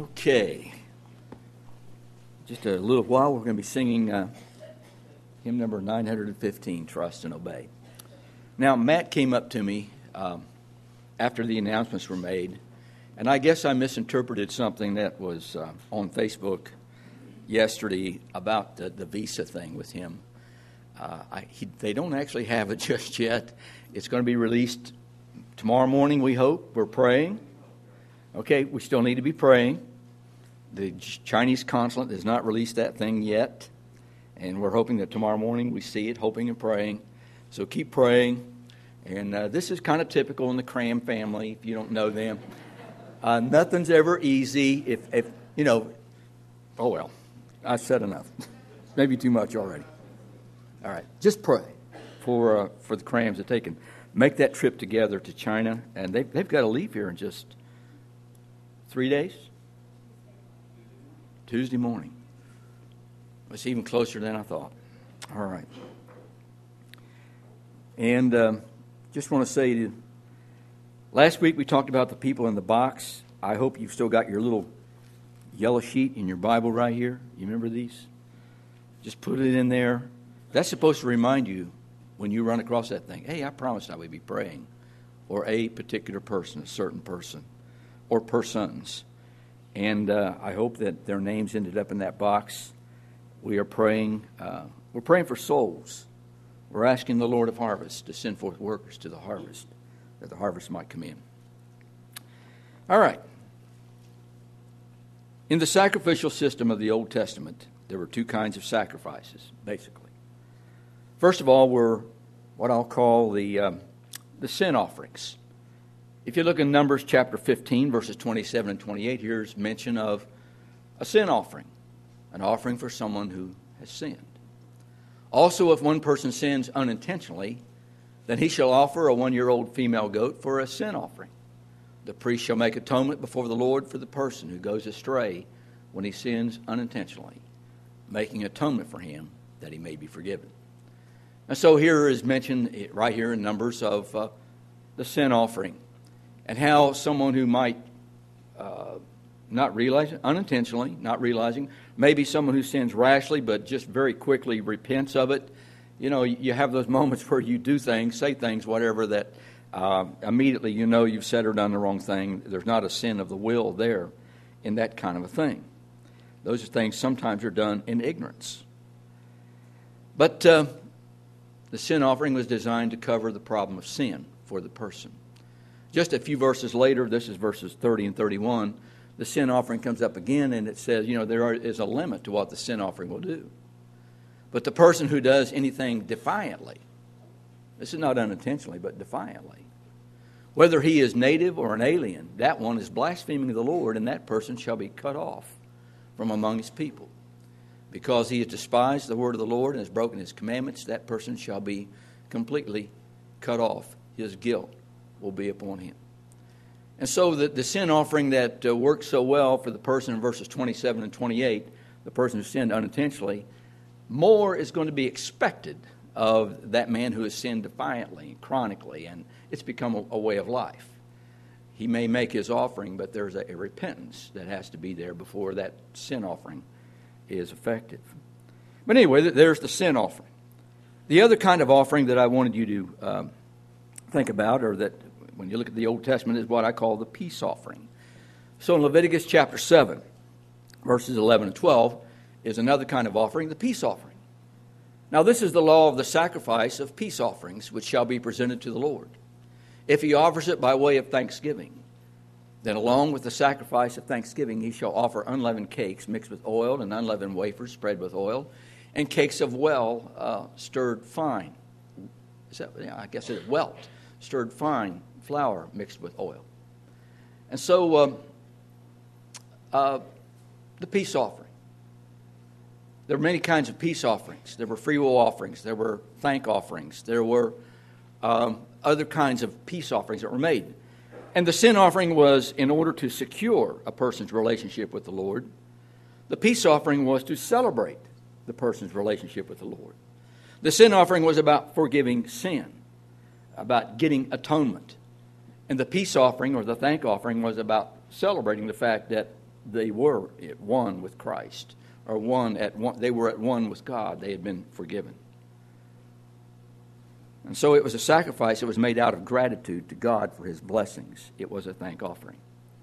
Okay. Just a little while, we're going to be singing hymn number 915, Trust and Obey. Now, Matt came up to me after the announcements were made, and I guess I misinterpreted something that was on Facebook yesterday about the visa thing with him. They don't actually have it just yet. It's going to be released tomorrow morning, we hope. We're praying. Okay, we still need to be praying. The Chinese consulate has not released that thing yet, and we're hoping that tomorrow morning we see it, hoping and praying. So keep praying. And this is kind of typical in the Cram family, if you don't know them. Nothing's ever easy. If you know, oh well, I said enough. Maybe too much already. All right, just pray for the Crams that they can make that trip together to China, and they've got to leave here in just 3 days. Tuesday morning. It's even closer than I thought. All right. And just want to say, last week we talked about the people in the box. I hope you've still got your little yellow sheet in your Bible right here. You remember these? Just put it in there. That's supposed to remind you when you run across that thing, hey, I promised I would be praying for a particular person, a certain person, or persons. And I hope that their names ended up in that box. We are praying. We're praying for souls. We're asking the Lord of harvest to send forth workers to the harvest, that the harvest might come in. All right. In the sacrificial system of the Old Testament, there were two kinds of sacrifices, basically. First of all were what I'll call the sin offerings. If you look in Numbers chapter 15, verses 27 and 28, here's mention of a sin offering, an offering for someone who has sinned. Also, if one person sins unintentionally, then he shall offer a 1-year-old female goat for a sin offering. The priest shall make atonement before the Lord for the person who goes astray when he sins unintentionally, making atonement for him that he may be forgiven. And so here is mentioned right here in Numbers of the sin offering. And how someone who might not realize, unintentionally, not realizing, maybe someone who sins rashly but just very quickly repents of it. You know, you have those moments where you do things, say things, whatever, that immediately you know you've said or done the wrong thing. There's not a sin of the will there in that kind of a thing. Those are things sometimes are done in ignorance. But the sin offering was designed to cover the problem of sin for the person. Just a few verses later, this is verses 30 and 31, the sin offering comes up again, and it says, you know, there is a limit to what the sin offering will do. But the person who does anything defiantly, this is not unintentionally, but defiantly, whether he is native or an alien, that one is blaspheming the Lord, and that person shall be cut off from among his people. Because he has despised the word of the Lord and has broken his commandments, that person shall be completely cut off. His guilt will be upon him. And so the sin offering that worked so well for the person in verses 27 and 28, the person who sinned unintentionally, more is going to be expected of that man who has sinned defiantly, chronically, and it's become a way of life. He may make his offering, but there's a repentance that has to be there before that sin offering is effective. But anyway, there's the sin offering. The other kind of offering that I wanted you to think about, or that when you look at the Old Testament, is what I call the peace offering. So in Leviticus chapter 7, verses 11 and 12, is another kind of offering, the peace offering. Now this is the law of the sacrifice of peace offerings, which shall be presented to the Lord. If he offers it by way of thanksgiving, then along with the sacrifice of thanksgiving, he shall offer unleavened cakes mixed with oil and unleavened wafers spread with oil, and cakes of stirred fine. I guess it's welt, stirred fine flour mixed with oil. And so the peace offering. There were many kinds of peace offerings. There were free will offerings. There were thank offerings. There were other kinds of peace offerings that were made. And the sin offering was in order to secure a person's relationship with the Lord. The peace offering was to celebrate the person's relationship with the Lord. The sin offering was about forgiving sin, about getting atonement. And the peace offering or the thank offering was about celebrating the fact that they were at one with Christ, or they were at one with God. They had been forgiven. And so it was a sacrifice that was made out of gratitude to God for his blessings. It was a thank offering.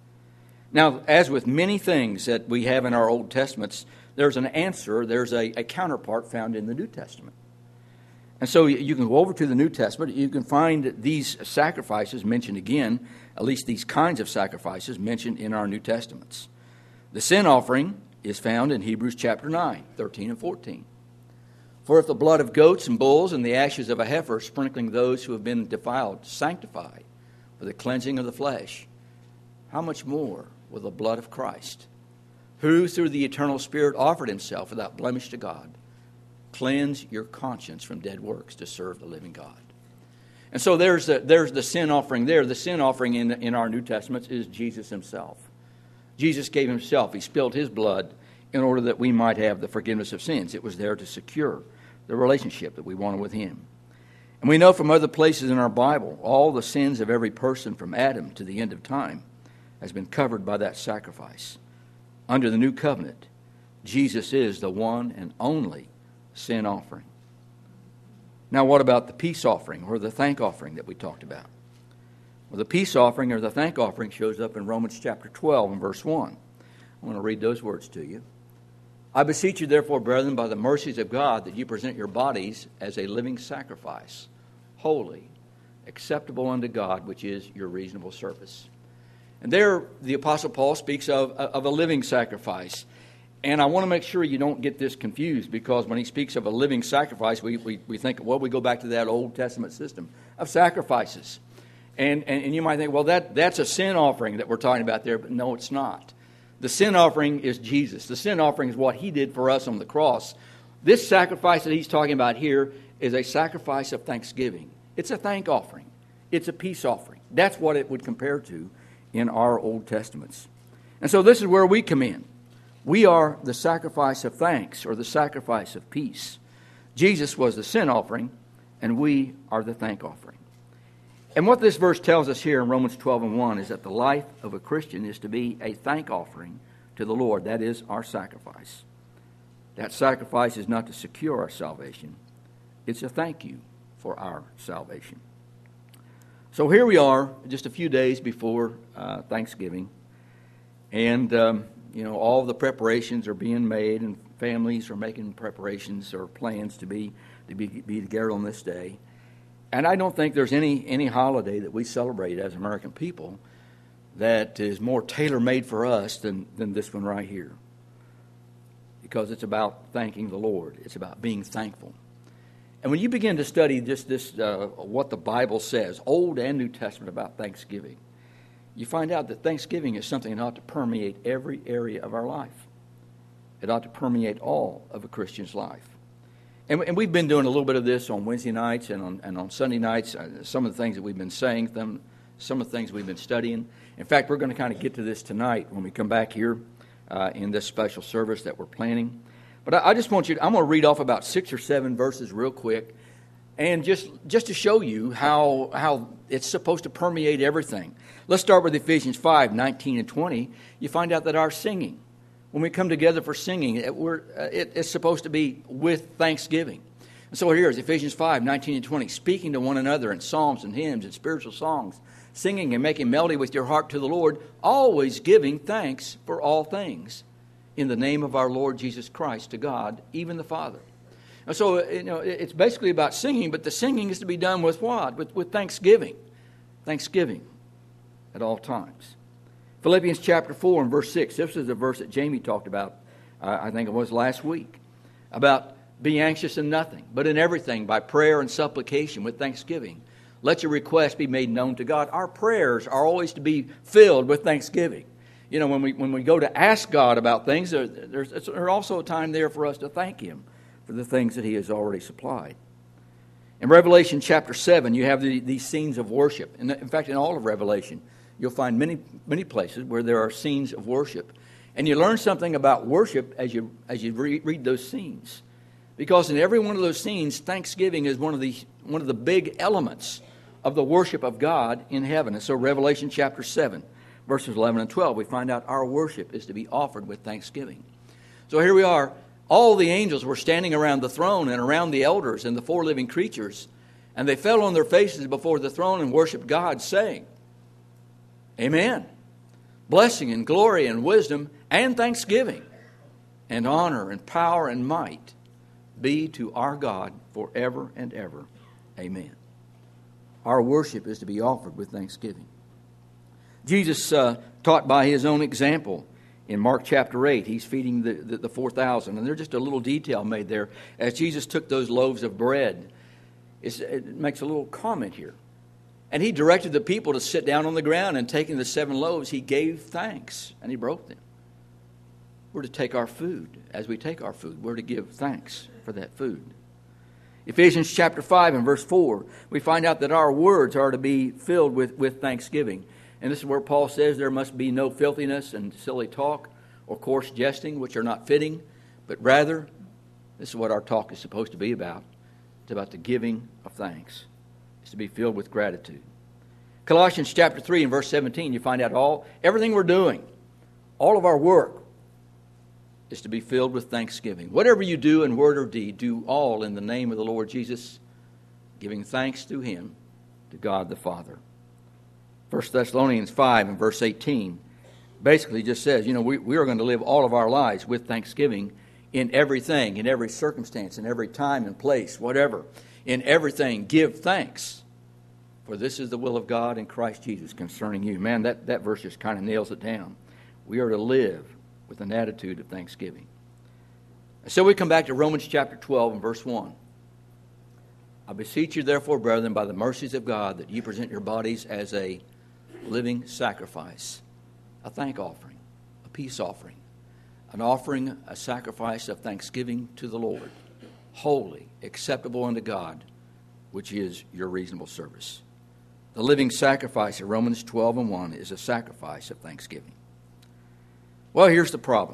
Now, as with many things that we have in our Old Testaments, there's an answer, there's a counterpart found in the New Testament. And so you can go over to the New Testament, you can find these sacrifices mentioned again, at least these kinds of sacrifices mentioned in our New Testaments. The sin offering is found in Hebrews chapter 9, 13 and 14. For if the blood of goats and bulls and the ashes of a heifer, sprinkling those who have been defiled, sanctify for the cleansing of the flesh, how much more will the blood of Christ, who through the eternal Spirit offered himself without blemish to God, cleanse your conscience from dead works to serve the living God? And so there's the sin offering there. The sin offering in our New Testament is Jesus himself. Jesus gave himself. He spilled his blood in order that we might have the forgiveness of sins. It was there to secure the relationship that we wanted with him. And we know from other places in our Bible, all the sins of every person from Adam to the end of time has been covered by that sacrifice. Under the new covenant, Jesus is the one and only sin offering. Now, what about the peace offering or the thank offering that we talked about? Well, the peace offering or the thank offering shows up in Romans chapter 12 and verse 1. I want to read those words to you. I beseech you, therefore, brethren, by the mercies of God, that you present your bodies as a living sacrifice, holy, acceptable unto God, which is your reasonable service. And there, the Apostle Paul speaks of a living sacrifice. And I want to make sure you don't get this confused, because when he speaks of a living sacrifice, we think, well, we go back to that Old Testament system of sacrifices. And you might think, well, that's a sin offering that we're talking about there, but no, it's not. The sin offering is Jesus. The sin offering is what he did for us on the cross. This sacrifice that he's talking about here is a sacrifice of thanksgiving. It's a thank offering. It's a peace offering. That's what it would compare to in our Old Testaments. And so this is where we come in. We are the sacrifice of thanks, or the sacrifice of peace. Jesus was the sin offering, and we are the thank offering. And what this verse tells us here in Romans 12 and 1 is that the life of a Christian is to be a thank offering to the Lord. That is our sacrifice. That sacrifice is not to secure our salvation. It's a thank you for our salvation. So here we are, just a few days before Thanksgiving. And, all the preparations are being made, and families are making preparations or plans to be together on this day. And I don't think there's any holiday that we celebrate as American people that is more tailor-made for us than this one right here. Because it's about thanking the Lord. It's about being thankful. And when you begin to study just this, what the Bible says, Old and New Testament, about Thanksgiving, you find out that Thanksgiving is something that ought to permeate every area of our life. It ought to permeate all of a Christian's life. And we've been doing a little bit of this on Wednesday nights and on Sunday nights, some of the things that we've been saying, some of the things we've been studying. In fact, we're going to kind of get to this tonight when we come back here in this special service that we're planning. But I just want I'm going to read off about 6 or 7 verses real quick, and just to show you how it's supposed to permeate everything. Let's start with Ephesians 5, 19 and 20. You find out that our singing, when we come together for singing, it's supposed to be with thanksgiving. And so here is Ephesians 5, 19 and 20. Speaking to one another in psalms and hymns and spiritual songs, singing and making melody with your heart to the Lord, always giving thanks for all things in the name of our Lord Jesus Christ to God, even the Father. And so it's basically about singing, but the singing is to be done with what? With thanksgiving. Thanksgiving at all times. Philippians chapter 4 and verse 6. This is a verse that Jamie talked about, I think it was last week, about be anxious in nothing, but in everything by prayer and supplication with thanksgiving. Let your requests be made known to God. Our prayers are always to be filled with thanksgiving. When we go to ask God about things, there's also a time there for us to thank Him for the things that He has already supplied. In Revelation chapter 7, you have these scenes of worship. In fact, in all of Revelation, you'll find many places where there are scenes of worship. And you learn something about worship as you read those scenes. Because in every one of those scenes, thanksgiving is one of the big elements of the worship of God in heaven. And so Revelation chapter 7, verses 11 and 12, we find out our worship is to be offered with thanksgiving. So here we are. All the angels were standing around the throne and around the elders and the four living creatures, and they fell on their faces before the throne and worshiped God, saying, Amen. Blessing and glory and wisdom and thanksgiving and honor and power and might be to our God forever and ever. Amen. Our worship is to be offered with thanksgiving. Jesus taught by his own example in Mark chapter 8. He's feeding the 4,000. And there's just a little detail made there. As Jesus took those loaves of bread, it makes a little comment here. And he directed the people to sit down on the ground, and taking the 7 loaves, he gave thanks, and he broke them. We're to take our food. As we take our food, we're to give thanks for that food. Ephesians chapter 5 and verse 4, we find out that our words are to be filled with thanksgiving. And this is where Paul says there must be no filthiness and silly talk or coarse jesting, which are not fitting, but rather, this is what our talk is supposed to be about. It's about the giving of thanks. It's to be filled with gratitude. Colossians chapter 3 and verse 17, you find out everything we're doing, all of our work, is to be filled with thanksgiving. Whatever you do in word or deed, do all in the name of the Lord Jesus, giving thanks through him to God the Father. 1 Thessalonians 5 and verse 18 basically just says, we are going to live all of our lives with thanksgiving in everything, in every circumstance, in every time and place, whatever. In everything, give thanks, for this is the will of God in Christ Jesus concerning you. Man, that verse just kind of nails it down. We are to live with an attitude of thanksgiving. So we come back to Romans chapter 12 and verse 1. I beseech you, therefore, brethren, by the mercies of God, that ye present your bodies as a living sacrifice, a thank offering, a peace offering, an offering, a sacrifice of thanksgiving to the Lord, holy, acceptable unto God, which is your reasonable service. The living sacrifice of Romans 12 and 1 is a sacrifice of thanksgiving. Well, here's the problem.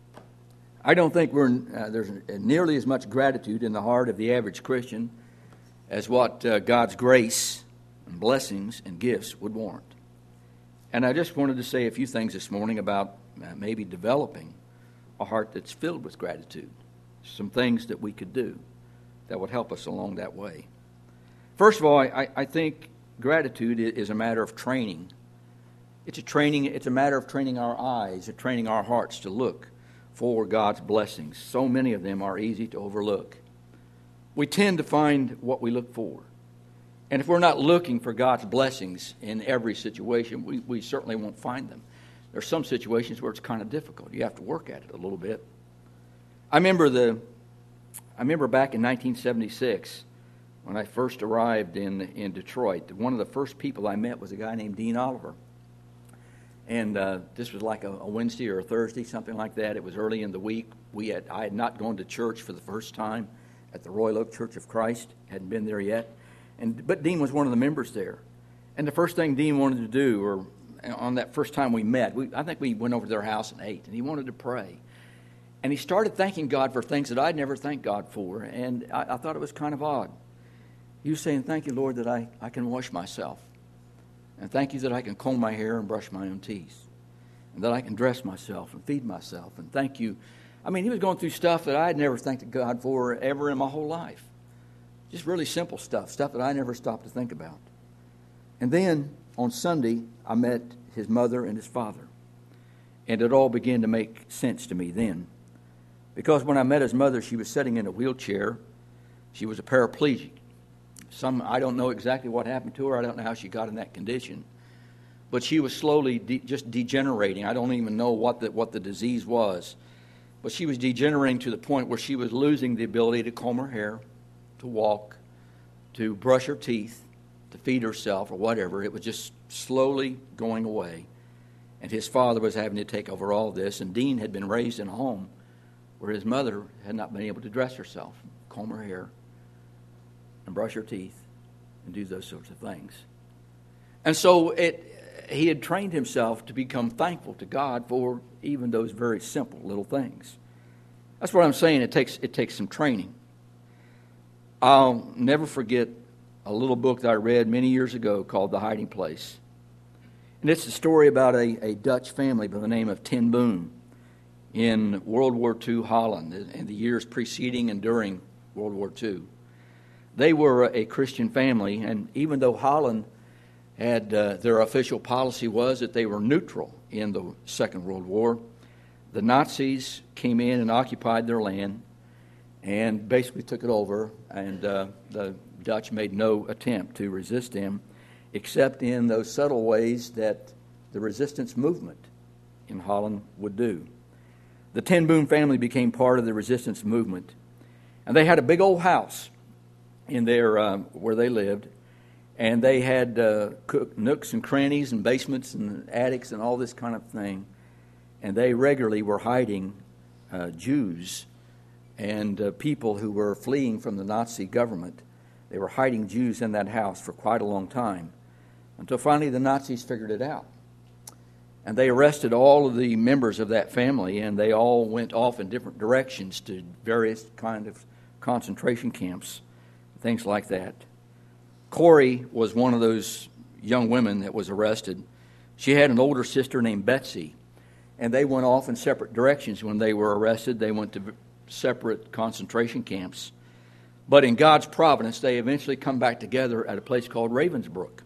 I don't think there's nearly as much gratitude in the heart of the average Christian as what God's grace and blessings and gifts would warrant. And I just wanted to say a few things this morning about maybe developing a heart that's filled with gratitude. Some things that we could do that would help us along that way. First of all, I think gratitude is a matter of training. It's a matter of training our eyes, of training our hearts to look for God's blessings. So many of them are easy to overlook. We tend to find what we look for. And if we're not looking for God's blessings in every situation, we certainly won't find them. There are some situations where it's kind of difficult. You have to work at it a little bit. I remember back in 1976 when I first arrived in Detroit. One of the first people I met was a guy named Dean Oliver. And this was like a Wednesday or a Thursday, something like that. It was early in the week. I had not gone to church for the first time at the Royal Oak Church of Christ. Hadn't been there yet. But Dean was one of the members there. And the first thing Dean wanted to do, or on that first time we met, I think we went over to their house and ate, and he wanted to pray. And he started thanking God for things that I'd never thanked God for. And I thought it was kind of odd. He was saying, thank you, Lord, that I can wash myself. And thank you that I can comb my hair and brush my own teeth. And that I can dress myself and feed myself. And thank you. I mean, he was going through stuff that I had never thanked God for ever in my whole life. Just really simple stuff that I never stopped to think about. And then on Sunday, I met his mother and his father. And it all began to make sense to me then. Because when I met his mother, she was sitting in a wheelchair. She was a paraplegic. I don't know exactly what happened to her. I don't know how she got in that condition. But she was slowly just degenerating. I don't even know what the disease was. But she was degenerating to the point where she was losing the ability to comb her hair, to walk, to brush her teeth, to feed herself or whatever. It was just slowly going away. And his father was having to take over all this. And Dean had been raised in a home where his mother had not been able to dress herself, comb her hair, and brush her teeth, and do those sorts of things. And so he had trained himself to become thankful to God for even those very simple little things. That's what I'm saying. It takes some training. I'll never forget a little book that I read many years ago called The Hiding Place. And it's a story about a Dutch family by the name of Ten Boom in World War II Holland in the years preceding and during World War II. They were a Christian family, and even though Holland had their official policy was that they were neutral in the Second World War, the Nazis came in and occupied their land and basically took it over, and the Dutch made no attempt to resist them, except in those subtle ways that the resistance movement in Holland would do. The Ten Boom family became part of the resistance movement, and they had a big old house in there where they lived, and they had nooks and crannies and basements and attics and all this kind of thing, and they regularly were hiding Jews and people who were fleeing from the Nazi government. They were hiding Jews in that house for quite a long time, until finally the Nazis figured it out. And they arrested all of the members of that family, and they all went off in different directions to various kind of concentration camps, things like that. Corrie was one of those young women that was arrested. She had an older sister named Betsy, and they went off in separate directions when they were arrested. They went to separate concentration camps. But in God's providence, they eventually come back together at a place called Ravensbrück.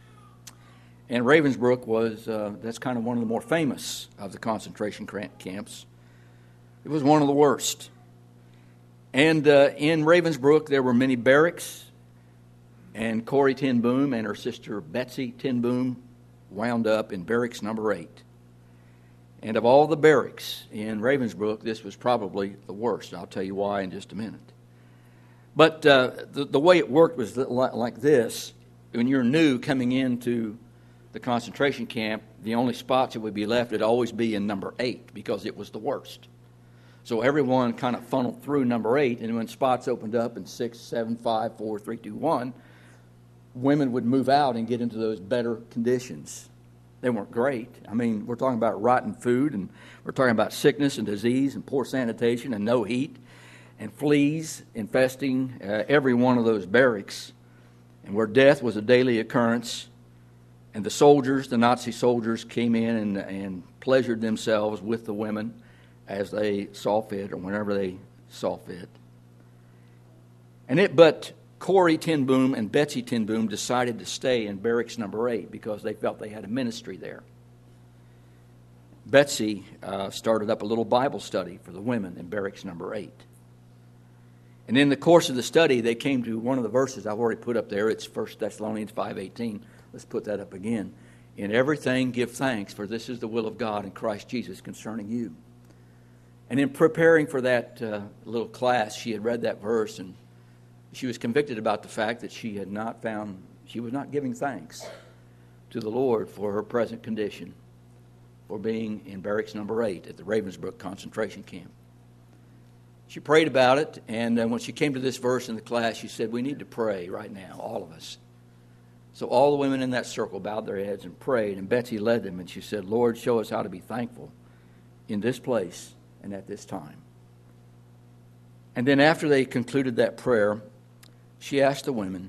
And Ravensbrück was, that's kind of one of the more famous of the concentration camps. It was one of the worst. And in Ravensbrück, there were many barracks, and Corrie Ten Boom and her sister Betsy Ten Boom wound up in barracks number 8. And of all the barracks in Ravensbrück, this was probably the worst. I'll tell you why in just a minute. But the way it worked was like this. When you're new coming into the concentration camp, the only spots that would be left would always be in number 8 because it was the worst. So everyone kind of funneled through number 8, and when spots opened up in 6, 7, 5, 4, 3, 2, 1, women would move out and get into those better conditions. They weren't great. I mean, we're talking about rotten food, and we're talking about sickness and disease and poor sanitation and no heat and fleas infesting every one of those barracks, and where death was a daily occurrence. And the soldiers, the Nazi soldiers, came in and pleasured themselves with the women as they saw fit or whenever they saw fit. But Corrie Ten Boom and Betsy Ten Boom decided to stay in barracks number 8 because they felt they had a ministry there. Betsy started up a little Bible study for the women in barracks number 8. And in the course of the study, they came to one of the verses I've already put up there. It's 1 Thessalonians 5:18. Let's put that up again. In everything give thanks, for this is the will of God in Christ Jesus concerning you. And in preparing for that little class, she had read that verse, and she was convicted about the fact that she was not giving thanks to the Lord for her present condition, for being in barracks number 8 at the Ravensbrück concentration camp. She prayed about it, and when she came to this verse in the class, she said, we need to pray right now, all of us. So all the women in that circle bowed their heads and prayed, and Betsy led them, and she said, Lord, show us how to be thankful in this place and at this time. And then after they concluded that prayer, she asked the women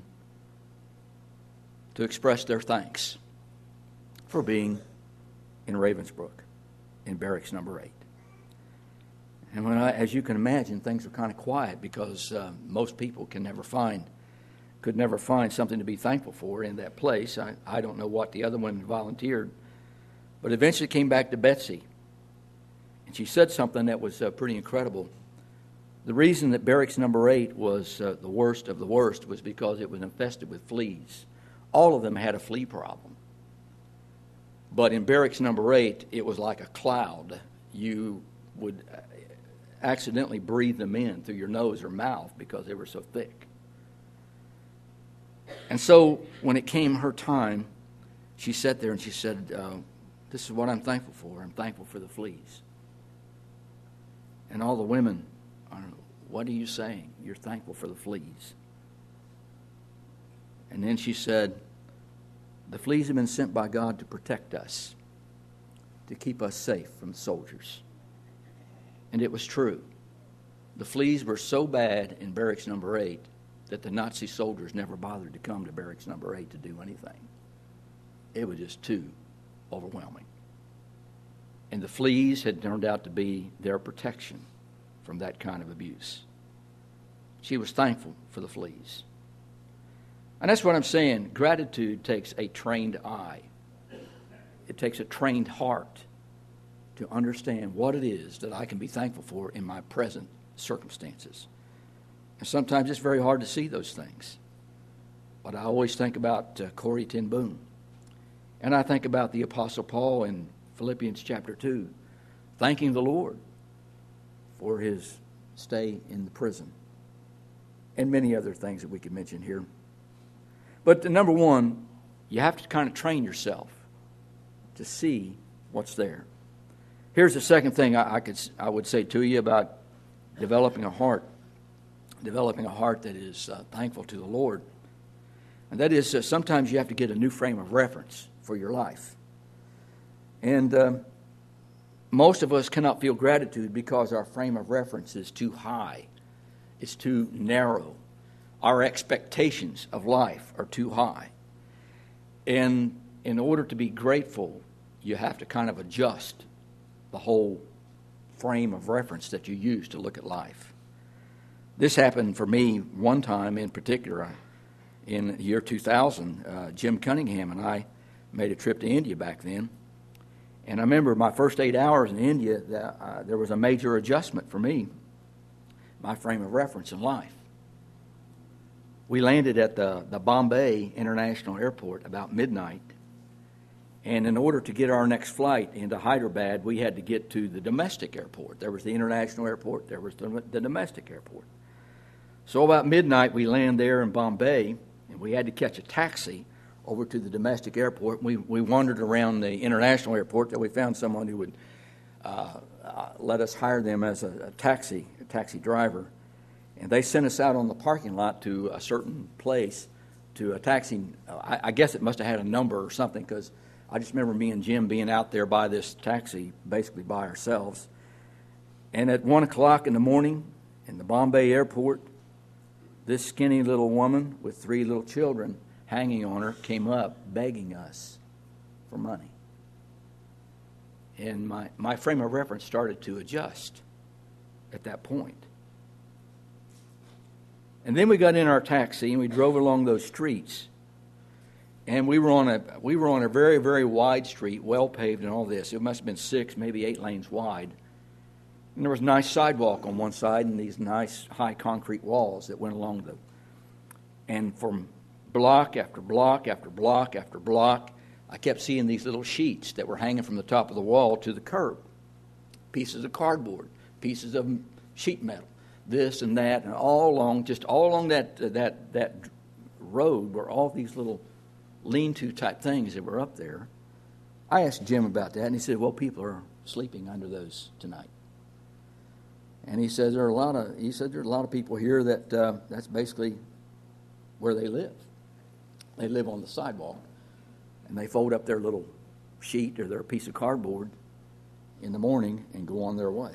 to express their thanks for being in Ravensbrück in barracks number 8. And as you can imagine, things were kind of quiet because most people could never find something to be thankful for in that place. I don't know what the other women volunteered, but eventually came back to Betsy, and she said something that was pretty incredible. The reason that barracks number 8 was the worst of the worst was because it was infested with fleas. All of them had a flea problem. But in barracks number 8, it was like a cloud. You would accidentally breathe them in through your nose or mouth because they were so thick. And so when it came her time, she sat there and she said, this is what I'm thankful for. I'm thankful for the fleas. And all the women, what are you saying? You're thankful for the fleas. And then she said, the fleas have been sent by God to protect us, to keep us safe from the soldiers. And it was true. The fleas were so bad in barracks number 8 that the Nazi soldiers never bothered to come to barracks number 8 to do anything. It was just too overwhelming. And the fleas had turned out to be their protection from that kind of abuse. She was thankful for the fleas. And that's what I'm saying. Gratitude takes a trained eye. It takes a trained heart to understand what it is that I can be thankful for in my present circumstances. And sometimes it's very hard to see those things. But I always think about Corrie ten Boom. And I think about the Apostle Paul in Philippians chapter 2, thanking the Lord for his stay in the prison. And many other things that we could mention here. But number one, you have to kind of train yourself to see what's there. Here's the second thing I would say to you about developing a heart that is thankful to the Lord. And that is sometimes you have to get a new frame of reference for your life. And most of us cannot feel gratitude because our frame of reference is too high. It's too narrow. Our expectations of life are too high. And in order to be grateful, you have to kind of adjust the whole frame of reference that you use to look at life. This happened for me one time in particular. In the year 2000, Jim Cunningham and I made a trip to India back then. And I remember my first 8 hours in India, there was a major adjustment for me, my frame of reference in life. We landed at the Bombay International Airport about midnight. And in order to get our next flight into Hyderabad, we had to get to the domestic airport. There was the international airport, there was the domestic airport. So about midnight, we land there in Bombay, and we had to catch a taxi over to the domestic airport. We wandered around the international airport till we found someone who would let us hire them as a taxi driver. And they sent us out on the parking lot to a certain place to a taxi. I guess it must have had a number or something, because I just remember me and Jim being out there by this taxi, basically by ourselves. And at 1 o'clock in the morning in the Bombay airport, this skinny little woman with 3 little children hanging on her came up begging us for money. And my frame of reference started to adjust at that point. And then we got in our taxi and we drove along those streets. And we were on a very, very wide street, well paved and all this. It must have been 6, maybe 8 lanes wide. And there was a nice sidewalk on one side and these nice high concrete walls that went along the. And from block after block after block after block, I kept seeing these little sheets that were hanging from the top of the wall to the curb. Pieces of cardboard, pieces of sheet metal, this and that, and all along that road were all these little lean-to type things that were up there. I asked Jim about that, and he said, well, people are sleeping under those tonight. And he said there are a lot of people here that that's basically where they live. They live on the sidewalk, and they fold up their little sheet or their piece of cardboard in the morning and go on their way.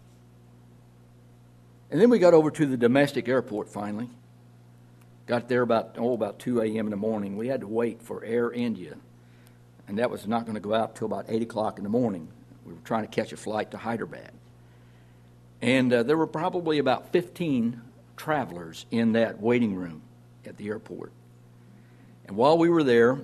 And then we got over to the domestic airport finally. Got there about 2 a.m. in the morning. We had to wait for Air India, and that was not going to go out till about 8 o'clock in the morning. We were trying to catch a flight to Hyderabad. And there were probably about 15 travelers in that waiting room at the airport. And while we were there,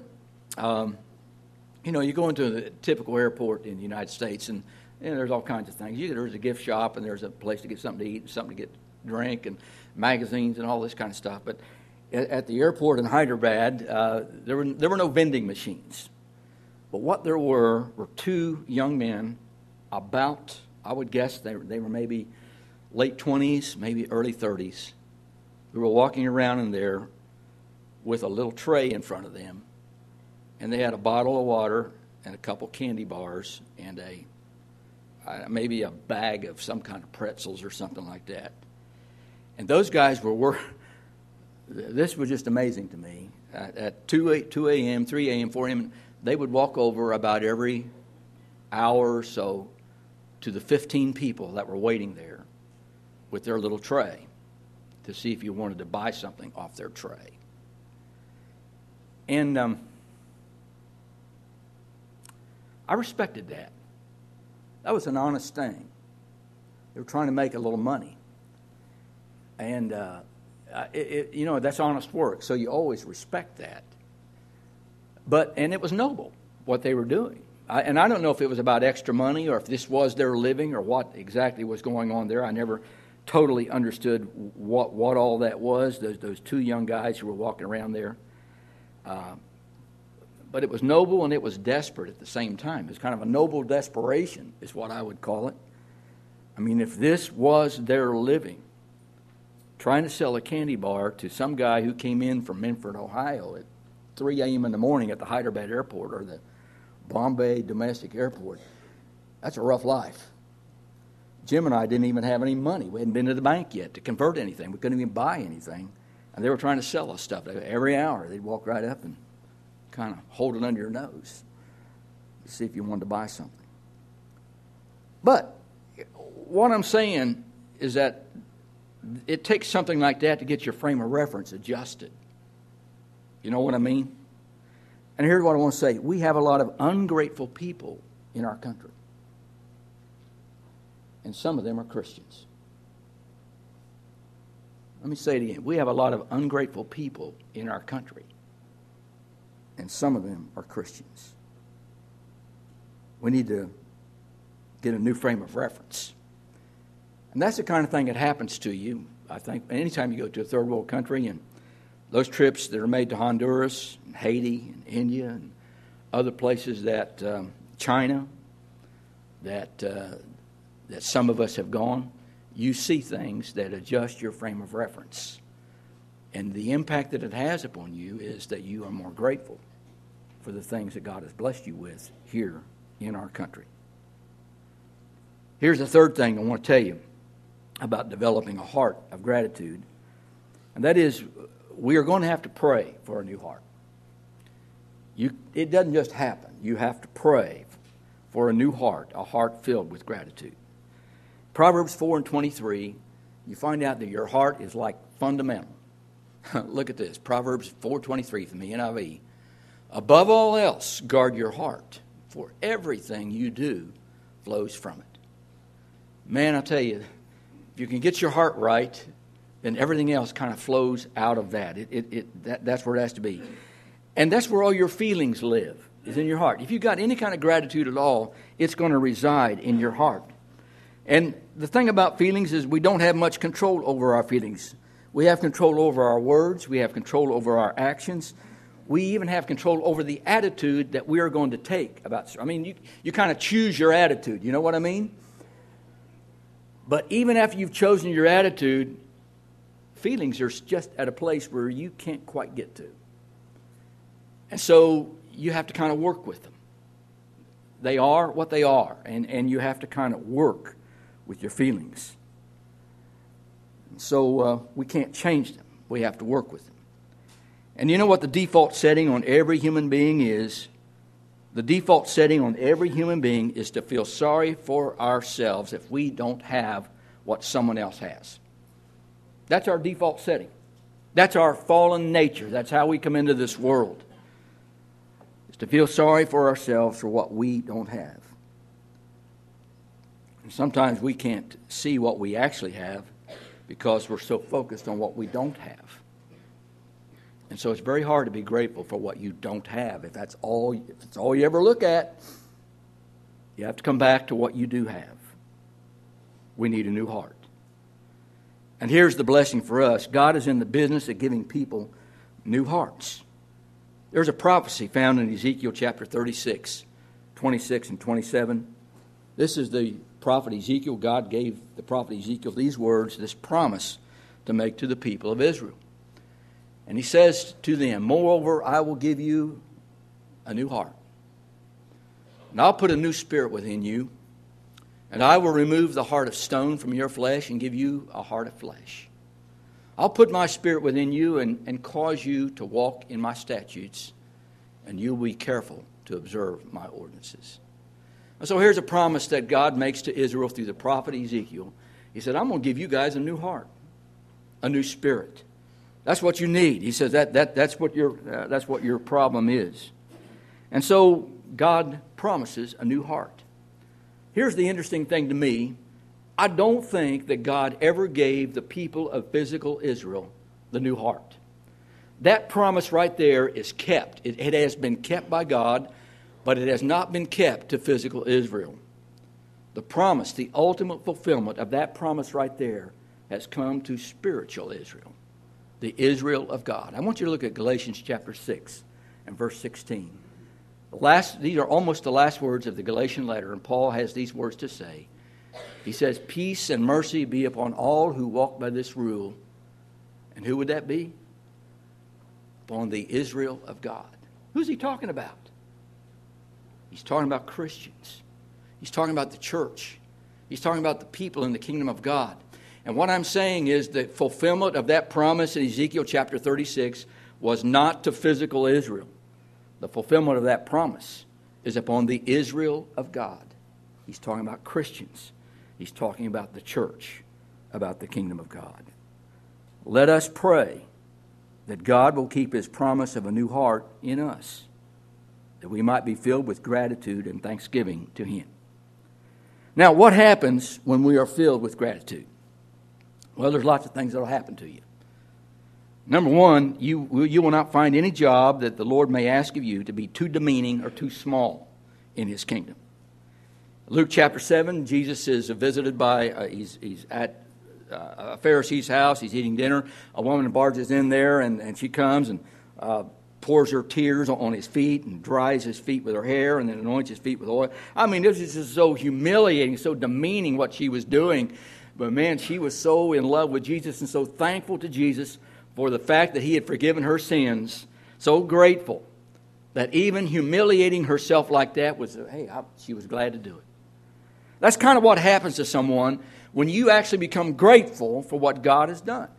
you go into the typical airport in the United States, and there's all kinds of things. There's a gift shop, and there's a place to get something to eat, and something to get drink, and magazines, and all this kind of stuff. But at the airport in Hyderabad, there were no vending machines. But what there were 2 young men about, I would guess they were maybe late 20s, maybe early 30s, who were walking around in there with a little tray in front of them, and they had a bottle of water and a couple candy bars and maybe a bag of some kind of pretzels or something like that. And those guys this was just amazing to me. At 2 a.m., 3 a.m., 4 a.m., they would walk over about every hour or so to the 15 people that were waiting there with their little tray to see if you wanted to buy something off their tray. And I respected that. That was an honest thing. They were trying to make a little money. And, that's honest work, so you always respect that. And it was noble, what they were doing. I don't know if it was about extra money or if this was their living or what exactly was going on there. I never totally understood what all that was, those two young guys who were walking around there. But it was noble and it was desperate at the same time. It was kind of a noble desperation is what I would call it. I mean, if this was their living, trying to sell a candy bar to some guy who came in from Medford, Ohio at 3 a.m. in the morning at the Hyderabad airport or the Bombay domestic airport, that's a rough life. Jim and I didn't even have any money. We hadn't been to the bank yet to convert anything. We couldn't even buy anything. And they were trying to sell us stuff. Every hour they'd walk right up and kind of hold it under your nose to see if you wanted to buy something. But what I'm saying is that it takes something like that to get your frame of reference adjusted. You know what I mean? And here's what I want to say. We have a lot of ungrateful people in our country. And some of them are Christians. Let me say it again. We have a lot of ungrateful people in our country. And some of them are Christians. We need to get a new frame of reference. And that's the kind of thing that happens to you, I think, anytime you go to a third world country. And those trips that are made to Honduras, and Haiti, and India, and other places that China, that some of us have gone, you see things that adjust your frame of reference. And the impact that it has upon you is that you are more grateful for the things that God has blessed you with here in our country. Here's the third thing I want to tell you about developing a heart of gratitude, and that is we are going to have to pray for a new heart. It doesn't just happen. You have to pray for a new heart, a heart filled with gratitude. Proverbs 4:23, you find out that your heart is like fundamental. Look at this, Proverbs 4:23 from the NIV. Above all else, guard your heart, for everything you do flows from it. Man, I tell you, if you can get your heart right, then everything else kind of flows out of that. That's where it has to be. And that's where all your feelings live, is in your heart. If you've got any kind of gratitude at all, it's going to reside in your heart. And the thing about feelings is we don't have much control over our feelings. We have control over our words. We have control over our actions. We even have control over the attitude that we are going to take about. I mean, you kind of choose your attitude. You know what I mean? But even after you've chosen your attitude, feelings are just at a place where you can't quite get to. And so you have to kind of work with them. They are what they are, and you have to kind of work with your feelings. So we can't change them. We have to work with them. And you know what the default setting on every human being is? The default setting on every human being is to feel sorry for ourselves if we don't have what someone else has. That's our default setting. That's our fallen nature. That's how we come into this world. It's to feel sorry for ourselves for what we don't have. And sometimes we can't see what we actually have because we're so focused on what we don't have. And so it's very hard to be grateful for what you don't have. If it's all you ever look at, you have to come back to what you do have. We need a new heart. And here's the blessing for us. God is in the business of giving people new hearts. There's a prophecy found in Ezekiel chapter 36, 26 and 27. This is the prophet Ezekiel. God gave the prophet Ezekiel these words, this promise to make to the people of Israel. And he says to them, moreover, I will give you a new heart. And I'll put a new spirit within you. And I will remove the heart of stone from your flesh and give you a heart of flesh. I'll put my spirit within you and cause you to walk in my statutes. And you'll be careful to observe my ordinances. And so here's a promise that God makes to Israel through the prophet Ezekiel. He said, I'm going to give you guys a new heart, a new spirit. That's what you need. He says that's what your problem is. And so God promises a new heart. Here's the interesting thing to me. I don't think that God ever gave the people of physical Israel the new heart. That promise right there is kept. It has been kept by God, but it has not been kept to physical Israel. The promise, the ultimate fulfillment of that promise right there has come to spiritual Israel, the Israel of God. I want you to look at Galatians chapter 6 and verse 16. These are almost the last words of the Galatian letter, and Paul has these words to say. He says, "Peace and mercy be upon all who walk by this rule." And who would that be? Upon the Israel of God. Who's he talking about? He's talking about Christians. He's talking about the church. He's talking about the people in the kingdom of God. And what I'm saying is the fulfillment of that promise in Ezekiel chapter 36 was not to physical Israel. The fulfillment of that promise is upon the Israel of God. He's talking about Christians. He's talking about the church, about the kingdom of God. Let us pray that God will keep His promise of a new heart in us, that we might be filled with gratitude and thanksgiving to Him. Now, what happens when we are filled with gratitude? Well, there's lots of things that will happen to you. Number one, you will not find any job that the Lord may ask of you to be too demeaning or too small in His kingdom. Luke chapter 7, Jesus is visited by, he's at a Pharisee's house. He's eating dinner. A woman barges in there, and she comes and pours her tears on his feet and dries his feet with her hair and then anoints his feet with oil. I mean, this is just so humiliating, so demeaning what she was doing. But man, she was so in love with Jesus and so thankful to Jesus for the fact that He had forgiven her sins. So grateful that even humiliating herself like that was, she was glad to do it. That's kind of what happens to someone when you actually become grateful for what God has done.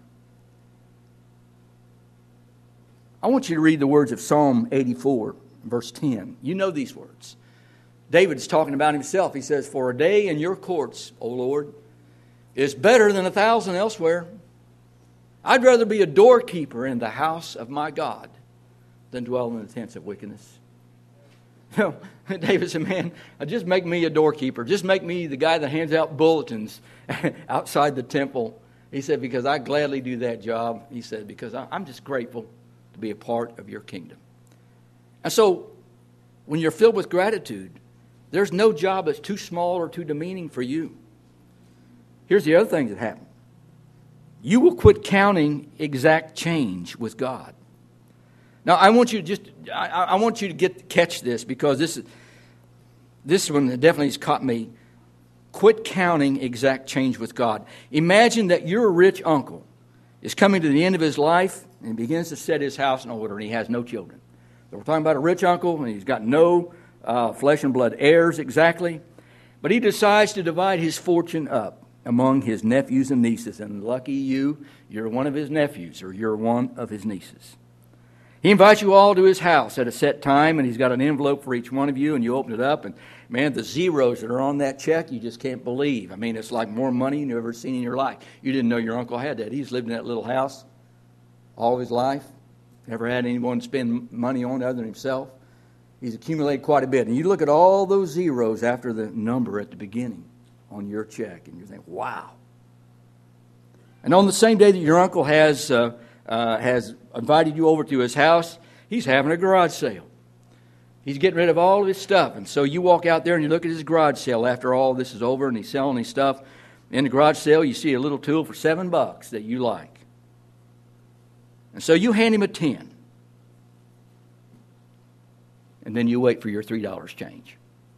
I want you to read the words of Psalm 84, verse 10. You know these words. David's talking about himself. He says, "For a day in your courts, O Lord, is better than 1,000 elsewhere. I'd rather be a doorkeeper in the house of my God than dwell in the tents of wickedness." You know, David said, man, just make me a doorkeeper. Just make me the guy that hands out bulletins outside the temple. He said, because I gladly do that job. He said, because I'm just grateful to be a part of your kingdom. And so, when you're filled with gratitude, there's no job that's too small or too demeaning for you. Here's the other thing that happens. You will quit counting exact change with God. Now, I want you to catch this, because this one definitely has caught me. Quit counting exact change with God. Imagine that your rich uncle is coming to the end of his life and begins to set his house in order, and he has no children. So we're talking about a rich uncle, and he's got no flesh and blood heirs exactly, but he decides to divide his fortune up among his nephews and nieces, and lucky you're one of his nephews, or you're one of his nieces. He invites you all to his house at a set time, and he's got an envelope for each one of you, and you open it up, and man, the zeros that are on that check, you just can't believe. I mean, it's like more money than you've ever seen in your life. You didn't know your uncle had that. He's lived in that little house all of his life. Never had anyone spend money on other than himself. He's accumulated quite a bit. And you look at all those zeros after the number at the beginning on your check, and you think, wow. And on the same day that your uncle has invited you over to his house, he's having a garage sale. He's getting rid of all of his stuff. And so you walk out there and you look at his garage sale after all this is over, and he's selling his stuff. In the garage sale, you see a little tool for $7 that you like. And so you hand him a 10. And then you wait for your $3 change.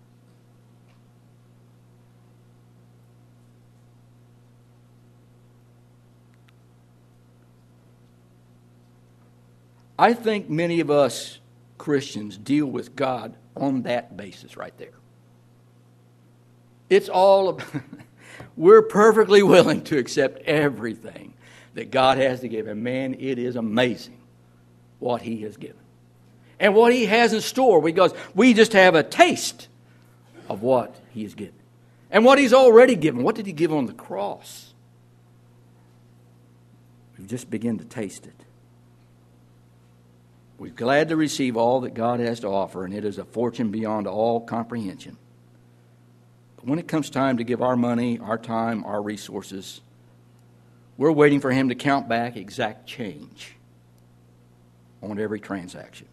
I think many of us Christians deal with God on that basis right there. It's all we're perfectly willing to accept everything that God has to give. And man, it is amazing what He has given. And what He has in store, because we just have a taste of what He has given. And what He's already given. What did He give on the cross? We've just begun to taste it. We're glad to receive all that God has to offer, and it is a fortune beyond all comprehension. But when it comes time to give our money, our time, our resources, we're waiting for Him to count back exact change on every transaction.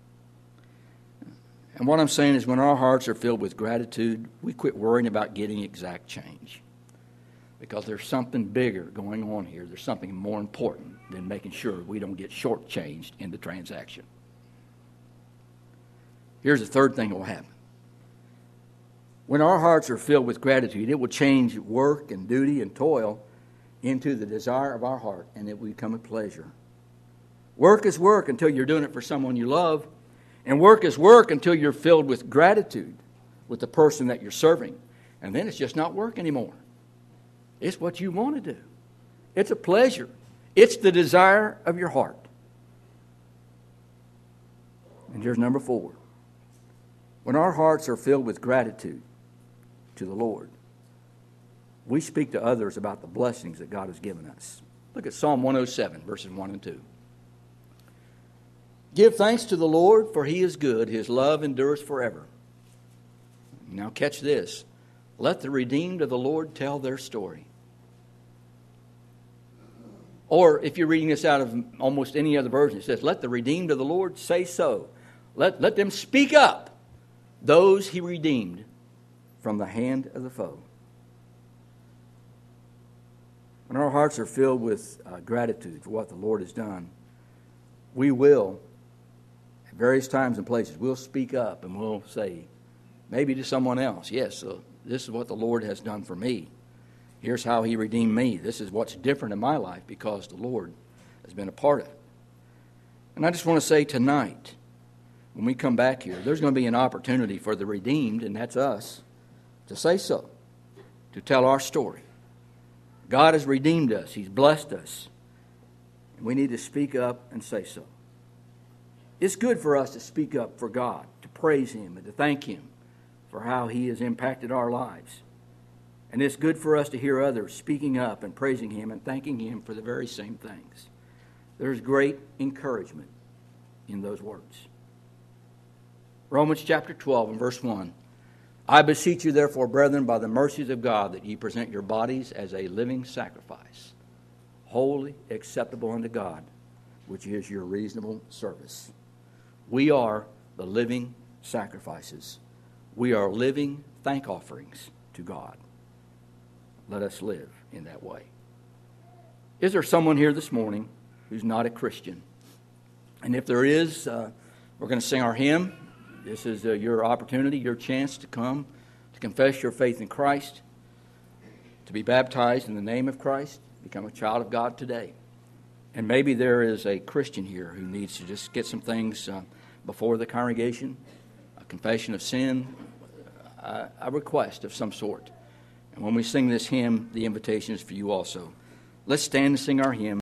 And what I'm saying is when our hearts are filled with gratitude, we quit worrying about getting exact change. Because there's something bigger going on here. There's something more important than making sure we don't get shortchanged in the transaction. Here's the third thing that will happen. When our hearts are filled with gratitude, it will change work and duty and toil into the desire of our heart, and it will become a pleasure. Work is work until you're doing it for someone you love, and work is work until you're filled with gratitude with the person that you're serving. And then it's just not work anymore. It's what you want to do. It's a pleasure. It's the desire of your heart. And here's number 4. When our hearts are filled with gratitude to the Lord, we speak to others about the blessings that God has given us. Look at Psalm 107, verses 1 and 2. Give thanks to the Lord, for He is good. His love endures forever. Now catch this. Let the redeemed of the Lord tell their story. Or if you're reading this out of almost any other version, it says, let the redeemed of the Lord say so. Let them speak up, those He redeemed from the hand of the foe. When our hearts are filled with gratitude for what the Lord has done, we will, at various times and places, we'll speak up and we'll say, maybe to someone else, yes, this is what the Lord has done for me. Here's how He redeemed me. This is what's different in my life because the Lord has been a part of it. And I just want to say tonight, when we come back here, there's going to be an opportunity for the redeemed, and that's us, to say so, to tell our story. God has redeemed us. He's blessed us. And we need to speak up and say so. It's good for us to speak up for God, to praise Him and to thank Him for how He has impacted our lives. And it's good for us to hear others speaking up and praising Him and thanking Him for the very same things. There's great encouragement in those words. Romans chapter 12 and verse 1. I beseech you therefore, brethren, by the mercies of God, that ye present your bodies as a living sacrifice, holy, acceptable unto God, which is your reasonable service. We are the living sacrifices. We are living thank offerings to God. Let us live in that way. Is there someone here this morning who's not a Christian? And if there is, we're going to sing our hymn. This is your opportunity, your chance to come, to confess your faith in Christ, to be baptized in the name of Christ, become a child of God today. And maybe there is a Christian here who needs to just get some things before the congregation, a confession of sin, a request of some sort. And when we sing this hymn, the invitation is for you also. Let's stand and sing our hymn.